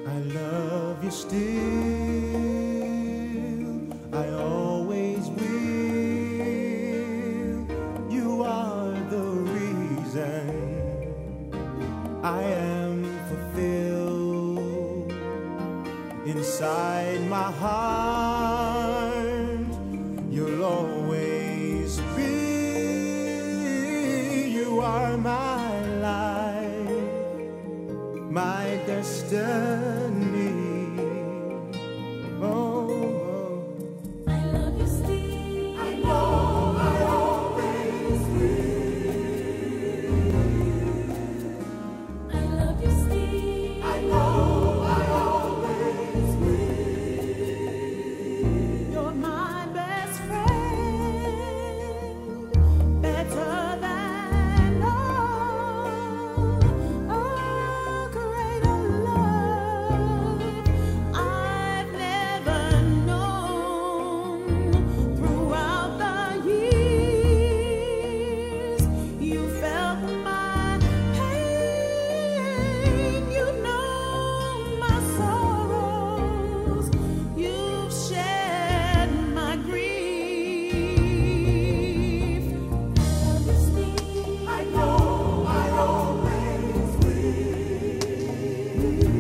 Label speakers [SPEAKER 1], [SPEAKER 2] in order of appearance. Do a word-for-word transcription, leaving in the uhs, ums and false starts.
[SPEAKER 1] I love you still, I always will. You are the reason I am fulfilled. Inside my heart, you'll always be. You are my life, my destiny. Oh, oh.
[SPEAKER 2] I love you still.
[SPEAKER 1] I know I always will.
[SPEAKER 2] I love you still.
[SPEAKER 1] I know I always will.
[SPEAKER 2] You're my best friend, better than all. Oh, greater love I've never known. Throughout the years, you felt my pain. You know my sorrows. You've shared my grief. I love you still.
[SPEAKER 1] I know I always will.